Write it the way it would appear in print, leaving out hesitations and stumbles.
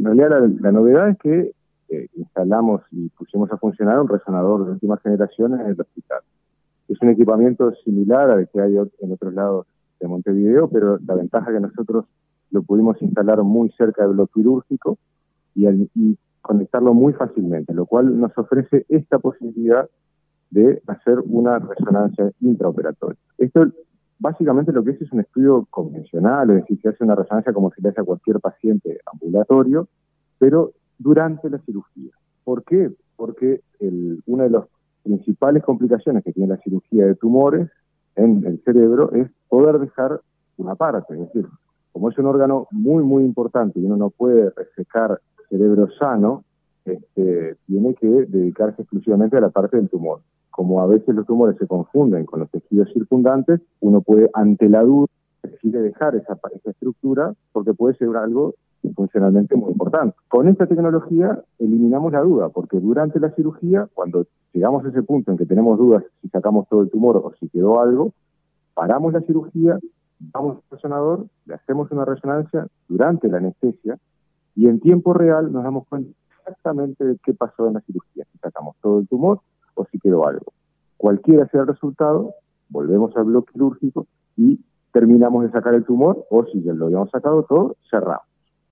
En realidad la novedad es que instalamos y pusimos a funcionar un resonador de última generación en el hospital. Es un equipamiento similar al que hay en otros lados de Montevideo, pero la ventaja es que nosotros lo pudimos instalar muy cerca del bloque quirúrgico y conectarlo muy fácilmente, lo cual nos ofrece esta posibilidad de hacer una resonancia intraoperatoria. Esto básicamente lo que es un estudio convencional, es decir, se hace una resonancia como si le hace a cualquier paciente ambulatorio, pero durante la cirugía. ¿Por qué? Porque una de las principales complicaciones que tiene la cirugía de tumores en el cerebro es poder dejar una parte, es decir, como es un órgano muy, muy importante y uno no puede resecar cerebro sano, tiene que dedicarse exclusivamente a la parte del tumor. Como a veces los tumores se confunden con los tejidos circundantes, uno puede, ante la duda, decide dejar esa estructura porque puede ser algo funcionalmente muy importante. Con esta tecnología eliminamos la duda, porque durante la cirugía, cuando llegamos a ese punto en que tenemos dudas si sacamos todo el tumor o si quedó algo, paramos la cirugía, vamos al resonador, le hacemos una resonancia durante la anestesia y en tiempo real nos damos cuenta exactamente de qué pasó en la cirugía, si sacamos todo el tumor o si quedó algo. Cualquiera sea el resultado, volvemos al bloque quirúrgico y terminamos de sacar el tumor, o si ya lo habíamos sacado todo, cerramos.